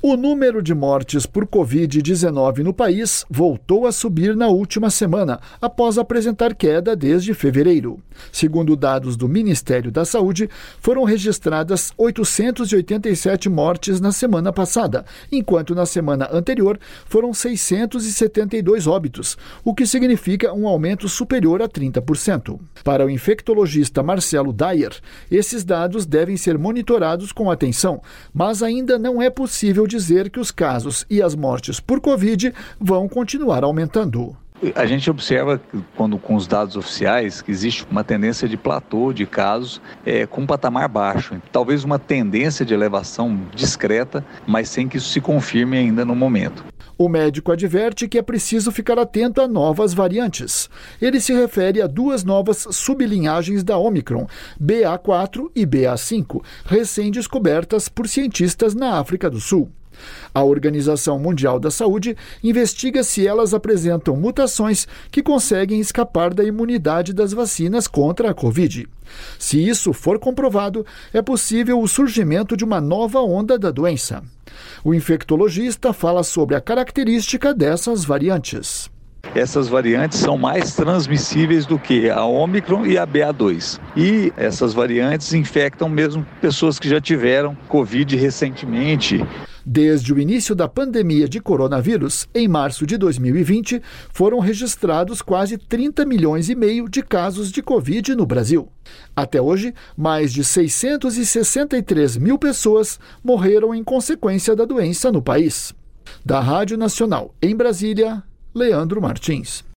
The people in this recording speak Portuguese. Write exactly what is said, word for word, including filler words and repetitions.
O número de mortes por covid dezenove no país voltou a subir na última semana, após apresentar queda desde fevereiro. Segundo dados do Ministério da Saúde, foram registradas oitocentas e oitenta e sete mortes na semana passada, enquanto na semana anterior foram seiscentos e setenta e dois óbitos, o que significa um aumento superior a trinta por cento. Para o infectologista Marcelo Dyer, esses dados devem ser monitorados com atenção, mas ainda não é possível dizer que os casos e as mortes por Covid vão continuar aumentando. A gente observa, quando com os dados oficiais, que existe uma tendência de platô de casos é, com um patamar baixo. Talvez uma tendência de elevação discreta, mas sem que isso se confirme ainda no momento. O médico adverte que é preciso ficar atento a novas variantes. Ele se refere a duas novas sublinhagens da Omicron, B A quatro e B A cinco, recém-descobertas por cientistas na África do Sul. A Organização Mundial da Saúde investiga se elas apresentam mutações que conseguem escapar da imunidade das vacinas contra a Covid. Se isso for comprovado, é possível o surgimento de uma nova onda da doença. O infectologista fala sobre a característica dessas variantes. Essas variantes são mais transmissíveis do que a Omicron e a B A dois. E essas variantes infectam mesmo pessoas que já tiveram Covid recentemente. Desde o início da pandemia de coronavírus, em março de dois mil e vinte, foram registrados quase trinta milhões e meio de casos de Covid no Brasil. Até hoje, mais de seiscentos e sessenta e três mil pessoas morreram em consequência da doença no país. Da Rádio Nacional, em Brasília, Leandro Martins.